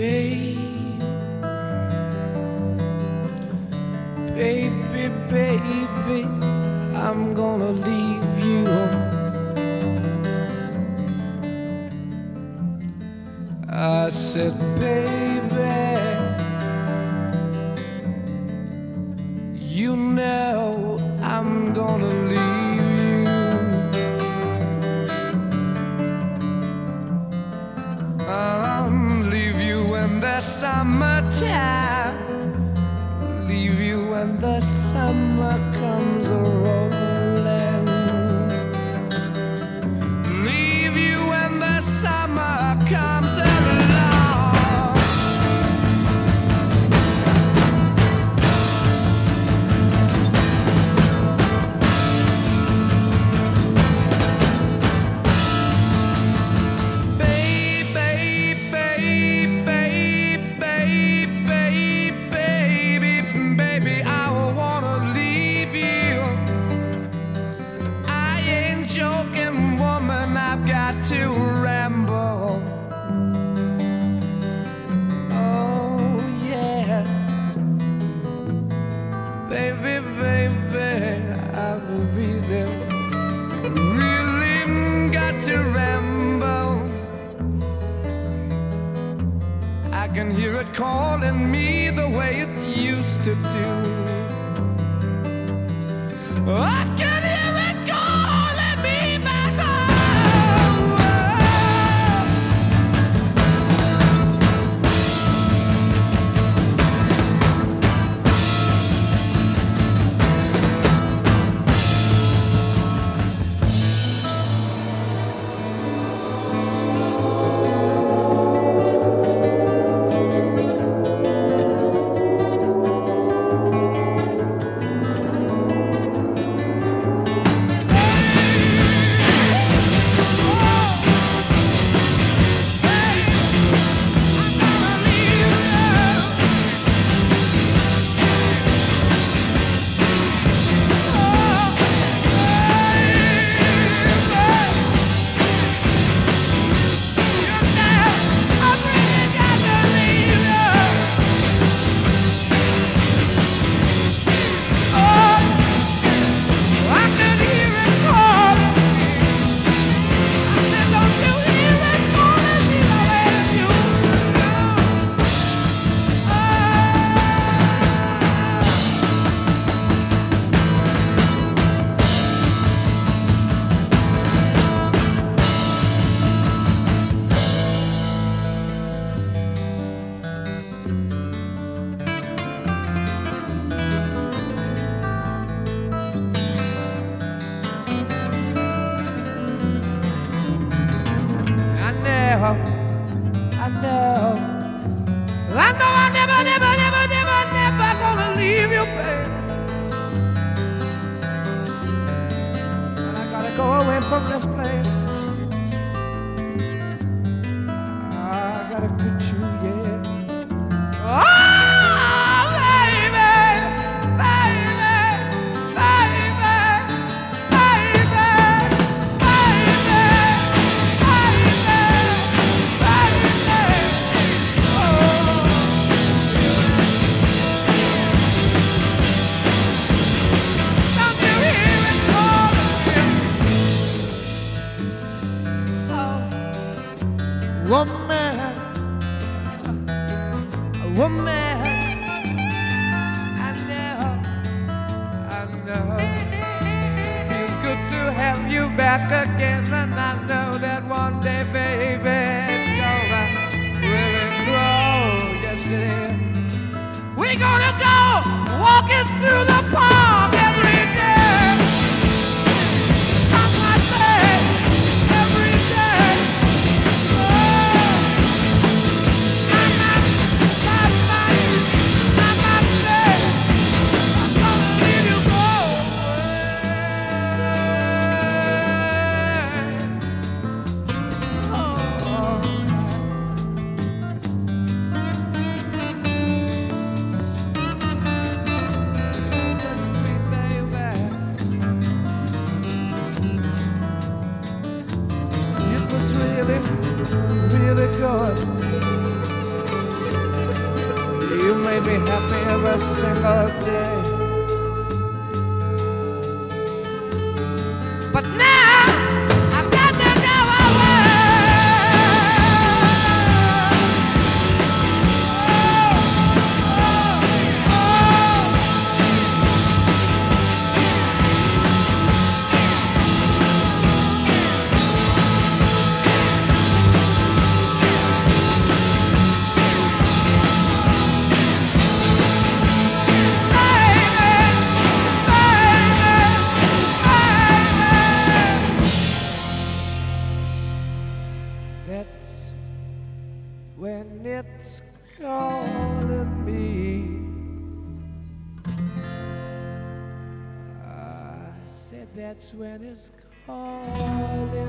Baby, baby, I'm gonna leave you. I said, baby, you know I'm gonna leave you. Leave you in the summertime, leave you when the summer comes a-rolling, leave you when the summer comes along. Baby, I wanna leave you. I ain't joking, woman, I've got to ramble. Oh, yeah. Baby, I've really got to ramble. I can hear it calling me the way it used to do. I can hear it calling me back home. Never gonna leave you, babe. And I gotta go away from this place. I gotta quit you, yeah. Oh, baby, baby, baby, baby, woman, I know, feels good to have you back again, and I know that one day, baby, it's gonna really grow. Yes, it is. We're gonna go walking through the park every day. I say every day. Sweet. made me happy every single day. But now I've got to go away. That's when it's calling me. I said that's when it's calling